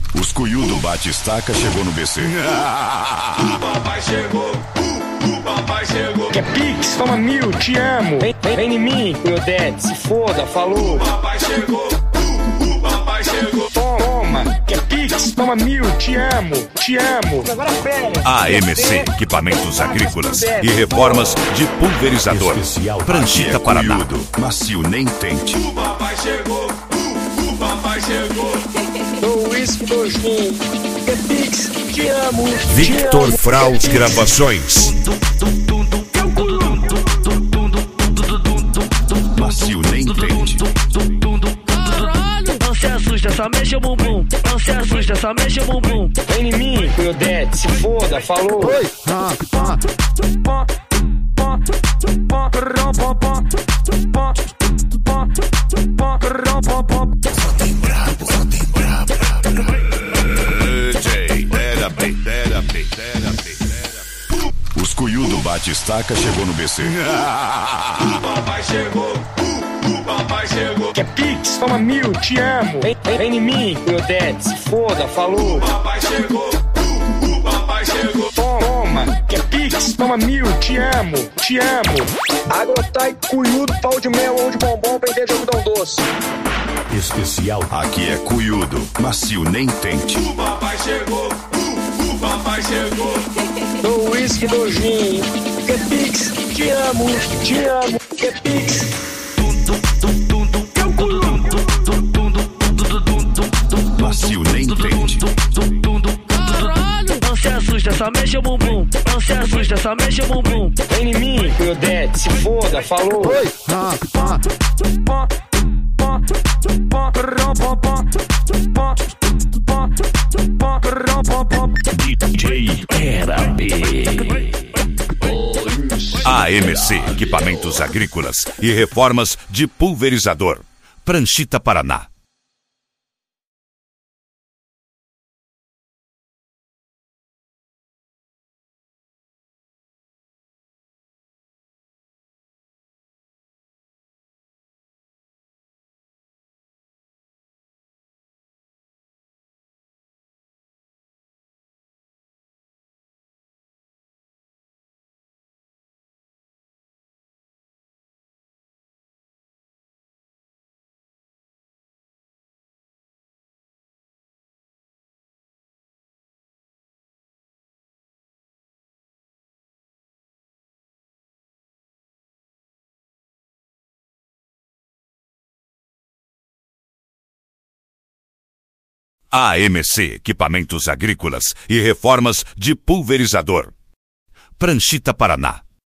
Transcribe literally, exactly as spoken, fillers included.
Os cuiú do Bate-Estaca chegou no B C. O papai chegou, o, o papai chegou. Quer Pix? Toma mil, te amo. Vem, vem, vem em mim, Cuyudete, se foda, falou. O papai chegou, o, o papai chegou. Toma, quer Pix? Toma mil, te amo, te amo. Agora pera. A M C, equipamentos agrícolas e reformas de pulverizador. Pranchita é Paraná. Macio, nem tente. O papai chegou, o, o papai chegou. Dou uísque, dou gin. Quer Pix? Te amo, te Victor amo. Fraus Gravações. Macio, nem tente. Não se assusta, só mexe o bumbum. Não se assusta, só mexe o bumbum. Vem em mim, Cuyudete, se foda, falou. Oi. Os cuiú do Bate-Estaca chegou no B C. O papai chegou, o, o papai chegou. Quer Pix? Toma mil, te amo. Vem, vem, vem em mim, Cuyudete, se foda, falou. O papai chegou, o, o papai chegou. Toma, quer Pix? Toma mil, te amo, te amo. Agrotai, cuyudo, pau de mel ou de bombom, prender de algodão doce. Especial. Aqui é cuiudo. Macio, nem tente. O papai chegou, o, o papai chegou. Dou uísque, dou gin. Quer Pix? Te amo, te amo. Quer Pix? Macio, nem tente. Não se assusta, só mexe o bumbum. Não se assusta, só mexe o bumbum. Vem em mim, Cuyudete, se foda, falou. Oi. D J Era B. A M C, equipamentos agrícolas e reformas de pulverizador. Pranchita Paraná. A M C, equipamentos agrícolas e reformas de pulverizador. Pranchita Paraná.